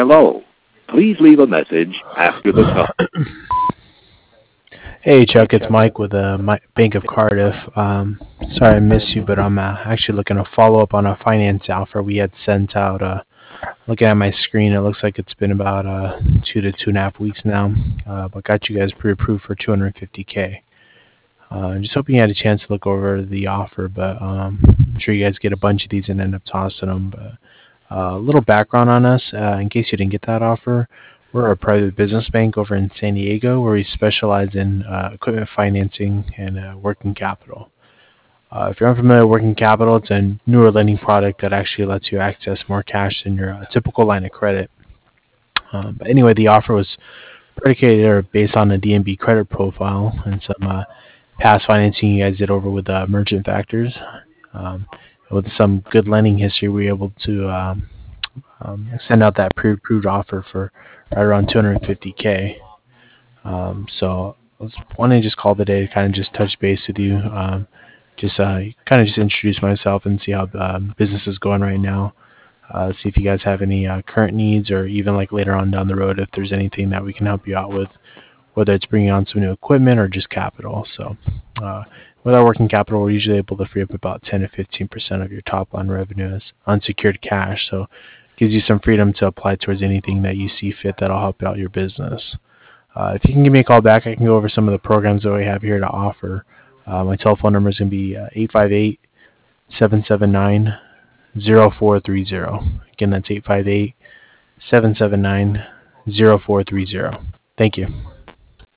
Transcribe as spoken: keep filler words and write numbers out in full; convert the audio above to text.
Hello. Please leave a message after the tone. Hey Chuck, it's Mike with uh, my Bank of Cardiff. Um, sorry I missed you, but I'm uh, actually looking to follow up on a finance offer we had sent out. Uh, looking at my screen, it looks like it's been about uh, two to two and a half weeks now. Uh, but got you guys pre-approved for two hundred fifty k. Uh, just hoping you had a chance to look over the offer, but um, I'm sure you guys get a bunch of these and end up tossing them. But uh, a little background on us, uh, in case you didn't get that offer. We're a private business bank over in San Diego where we specialize in uh, equipment financing and uh, working capital. Uh, if you're unfamiliar with working capital, it's a newer lending product that actually lets you access more cash than your uh, typical line of credit. Um, but anyway, the offer was predicated or based on the D N B credit profile and some uh, past financing you guys did over with uh, Merchant Factors. Um, with some good lending history, we were able to um, um, send out that pre-approved offer for right around two hundred fifty k. Um, so I was wanting to just call today to kind of just touch base with you, um, just uh, kind of just introduce myself and see how um, business is going right now. Uh, see if you guys have any uh, current needs, or even like later on down the road, if there's anything that we can help you out with, whether it's bringing on some new equipment or just capital. So uh, with our working capital, we're usually able to free up about ten to fifteen percent of your top line revenue as unsecured cash. So it gives you some freedom to apply towards anything that you see fit that'll help out your business. Uh, if you can give me a call back, I can go over some of the programs that we have here to offer. Uh, my telephone number is going to be uh, eight five eight, seven seven nine, zero four three zero. Again, that's eight five eight, seven seven nine, zero four three zero. Thank you.